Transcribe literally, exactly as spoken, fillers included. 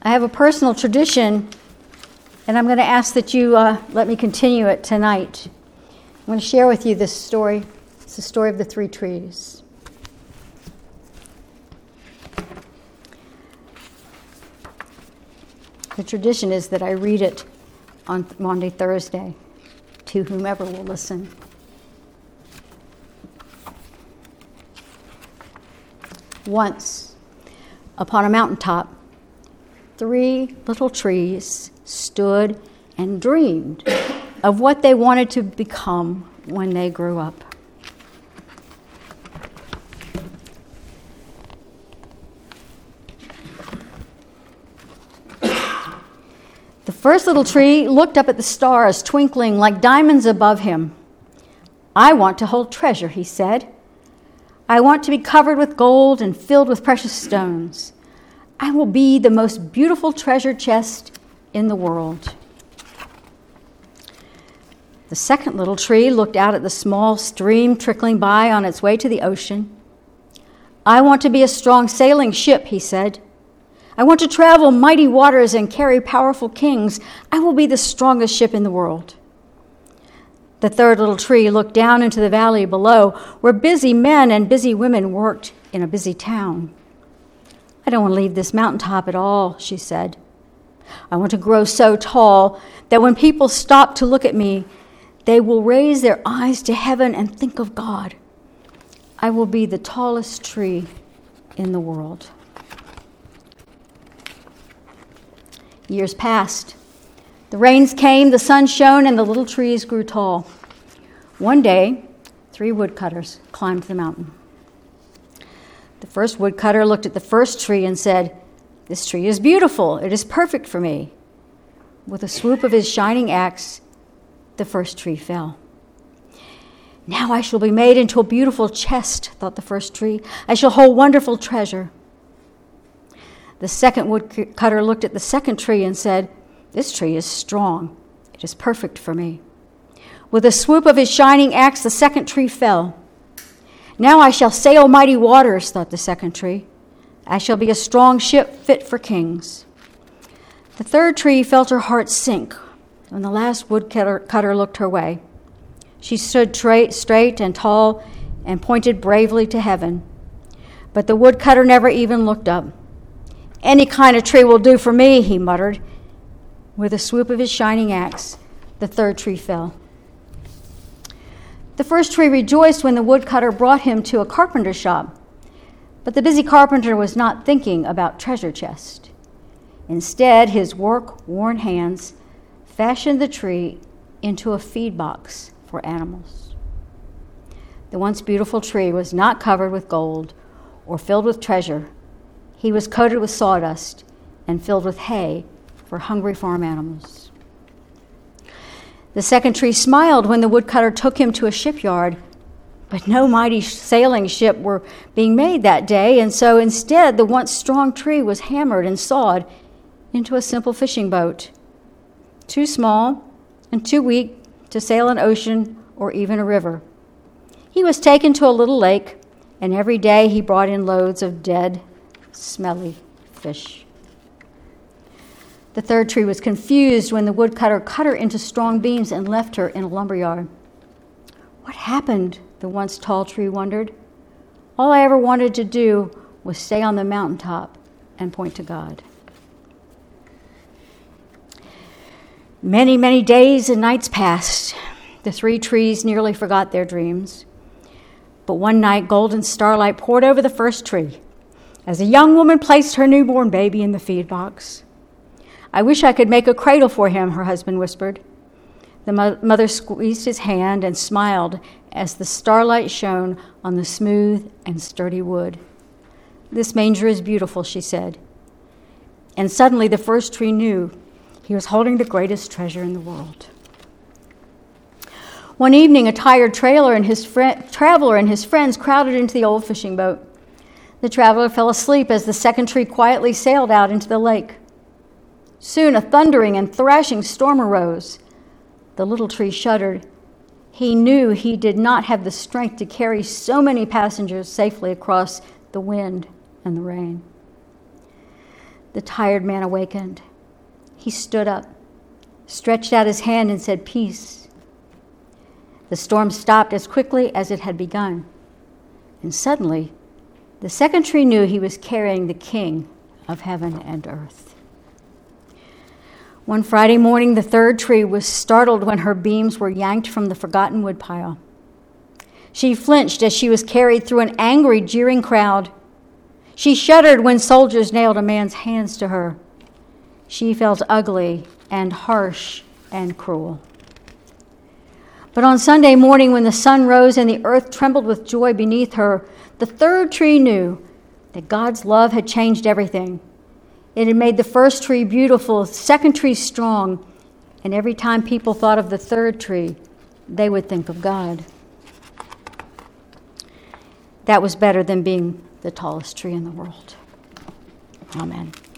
I have a personal tradition, and I'm going to ask that you uh, let me continue it tonight. I'm going to share with you this story. It's the story of the three trees. The tradition is that I read it on Maundy Thursday to whomever will listen. Once, upon a mountaintop, three little trees stood and dreamed of what they wanted to become when they grew up. The first little tree looked up at the stars twinkling like diamonds above him. "I want to hold treasure," he said. "I want to be covered with gold and filled with precious stones. I will be the most beautiful treasure chest in the world." The second little tree looked out at the small stream trickling by on its way to the ocean. "I want to be a strong sailing ship," he said. "I want to travel mighty waters and carry powerful kings. I will be the strongest ship in the world." The third little tree looked down into the valley below, where busy men and busy women worked in a busy town. "I don't want to leave this mountaintop at all," she said. "I want to grow so tall that when people stop to look at me, they will raise their eyes to heaven and think of God. I will be the tallest tree in the world." Years passed. The rains came, the sun shone, and the little trees grew tall. One day, three woodcutters climbed the mountain. The first woodcutter looked at the first tree and said, "This tree is beautiful. It is perfect for me." With a swoop of his shining axe, the first tree fell. "Now I shall be made into a beautiful chest," thought the first tree. "I shall hold wonderful treasure." The second woodcutter looked at the second tree and said, "This tree is strong. It is perfect for me." With a swoop of his shining axe, the second tree fell. "Now I shall sail mighty waters," thought the second tree. "I shall be a strong ship fit for kings." The third tree felt her heart sink when the last woodcutter looked her way. She stood tra- straight and tall and pointed bravely to heaven. But the woodcutter never even looked up. "Any kind of tree will do for me," he muttered. With a swoop of his shining axe, the third tree fell. The first tree rejoiced when the woodcutter brought him to a carpenter shop, but the busy carpenter was not thinking about treasure chest. Instead, his work-worn hands fashioned the tree into a feed box for animals. The once beautiful tree was not covered with gold or filled with treasure. He was coated with sawdust and filled with hay for hungry farm animals. The second tree smiled when the woodcutter took him to a shipyard, but no mighty sailing ship were being made that day, and so instead the once strong tree was hammered and sawed into a simple fishing boat, too small and too weak to sail an ocean or even a river. He was taken to a little lake, and every day he brought in loads of dead, smelly fish. The third tree was confused when the woodcutter cut her into strong beams and left her in a lumberyard. "What happened?" the once tall tree wondered. "All I ever wanted to do was stay on the mountaintop and point to God." Many, many days and nights passed. The three trees nearly forgot their dreams. But one night, golden starlight poured over the first tree as a young woman placed her newborn baby in the feed box. "I wish I could make a cradle for him," her husband whispered. The mo- mother squeezed his hand and smiled as the starlight shone on the smooth and sturdy wood. "This manger is beautiful," she said. And suddenly the first tree knew he was holding the greatest treasure in the world. One evening, a tired trailer and his fr- traveler and his friends crowded into the old fishing boat. The traveler fell asleep as the second tree quietly sailed out into the lake. Soon a thundering and thrashing storm arose. The little tree shuddered. He knew he did not have the strength to carry so many passengers safely across the wind and the rain. the tired man awakened. He stood up, stretched out his hand, and said, "Peace." The storm stopped as quickly as it had begun. And suddenly, the second tree knew he was carrying the King of heaven and earth. One Friday morning, the third tree was startled when her beams were yanked from the forgotten woodpile. She flinched as she was carried through an angry, jeering crowd. She shuddered when soldiers nailed a man's hands to her. She felt ugly and harsh and cruel. But on Sunday morning, when the sun rose and the earth trembled with joy beneath her, the third tree knew that God's love had changed everything. It had made the first tree beautiful, the second tree strong, and every time people thought of the third tree, they would think of God. That was better than being the tallest tree in the world. Amen.